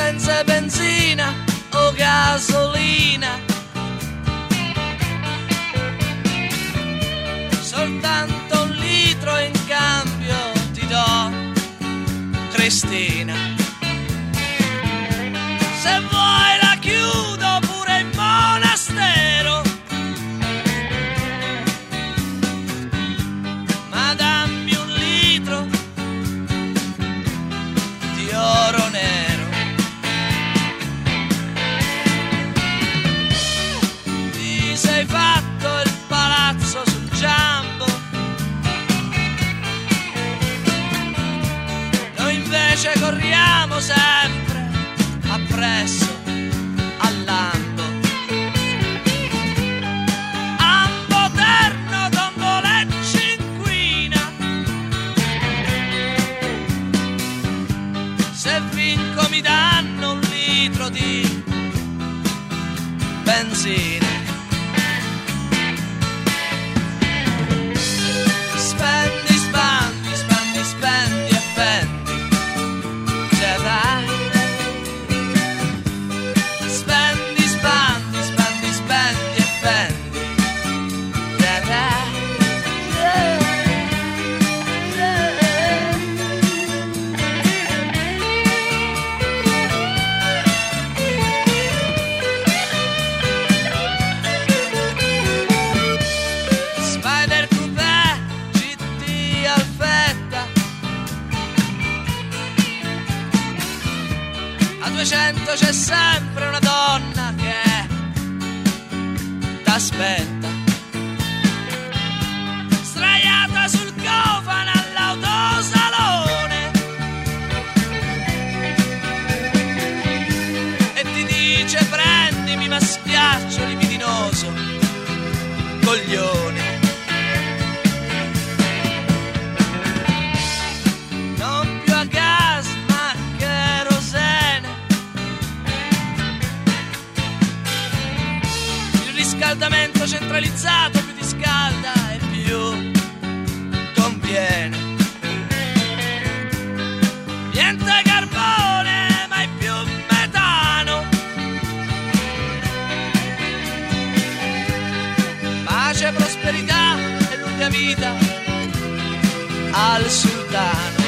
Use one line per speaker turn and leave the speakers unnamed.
senza benzina o gasolina, soltanto un litro in cambio ti do, Cristina. Se vuoi la chiudo pure in monastero, ma dammi un litro di oro nero. Ti sei fatto il palazzo sul Giambo, noi invece corriamo sempre appresso al lambo. Ambo terno, Dongolecci inquina, se vinco mi danno un litro di benzina. Spendi, spandi, spandi, spendi e fendi, cioè dai. Spendi, spandi, spandi, spendi e fendi, cioè dai. Spider Coupé, GT Alfetta, a 200 c'è sempre una donna che t'aspetta, sdraiata sul cofano all'autosalone, e ti dice prendimi ma schiaccio libidinoso coglione. Non più a gas ma kerosene, il riscaldamento centralizzato più ti scalda e più conviene. Niente carbone mai più metano, pace, prosperità e lunga vita al sultano.